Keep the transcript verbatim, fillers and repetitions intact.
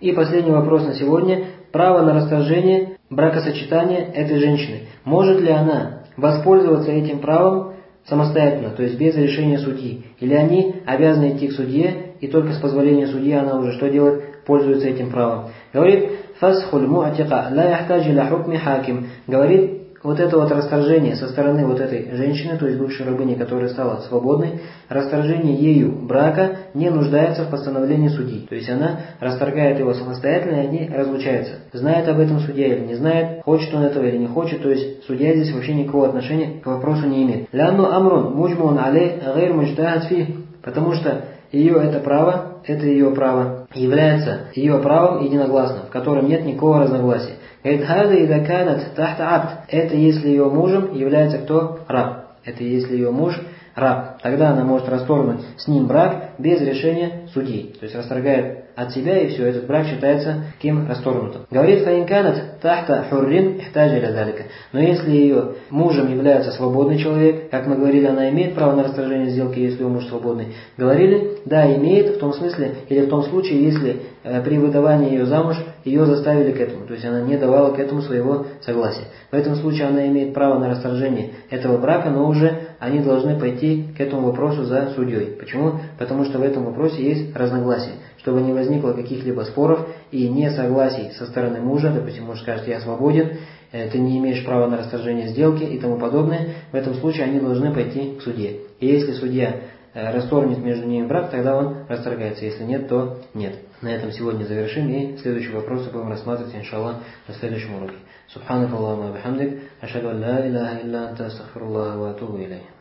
И последний вопрос на сегодня. Право на расторжение бракосочетания этой женщины. Может ли она воспользоваться этим правом самостоятельно, то есть без решения судьи? Или они обязаны идти к судье, и только с позволения судьи она уже что делает? Пользуется этим правом. Говорит, фасхуль муатика ла яхтаджи ля хукми хаким. Говорит, вот это вот расторжение со стороны вот этой женщины, то есть бывшей рабыни, которая стала свободной, расторжение ею брака не нуждается в постановлении судьи. То есть она расторгает его самостоятельно, и они разлучаются. Знает об этом судья или не знает, хочет он этого или не хочет, то есть судья здесь вообще никакого отношения к вопросу не имеет. Лянну амрун муджмун алей гайр муджтахад фи. Потому что ее это право, это ее право, является ее правом единогласным, в котором нет никакого разногласия. Говорит, хада ида канат тахта абд. Это если ее мужем является кто? Раб. Это если ее муж раб. Тогда она может расторгнуть с ним брак без решения судьи. То есть расторгает от себя, и все, этот брак считается кем расторгнутым. Говорит, фаин канат тахта хуррин ихтаджа иля залика. Но если ее мужем является свободный человек, как мы говорили, она имеет право на расторжение сделки, если ее муж свободный. Говорили, да, имеет в том смысле, или в том случае, если э, при выдавании ее замуж ее заставили к этому. То есть она не давала к этому своего согласия. В этом случае она имеет право на расторжение этого брака, но уже они должны пойти к этому вопросу за судьей. Почему? Потому что в этом вопросе есть разногласия. Чтобы не возникло каких-либо споров и несогласий со стороны мужа, допустим, муж скажет, я свободен, ты не имеешь права на расторжение сделки и тому подобное, в этом случае они должны пойти к судье. И если судья расторгнет между ними брак, тогда он расторгается. Если нет, то нет. На этом сегодня завершим, и следующие вопросы будем рассматривать, иншаллах, на следующем уроке. Субханакаллахумма ва бихамдик, ашхаду ан ла иляха илля анта, астагфируллаха ва атубу илейх.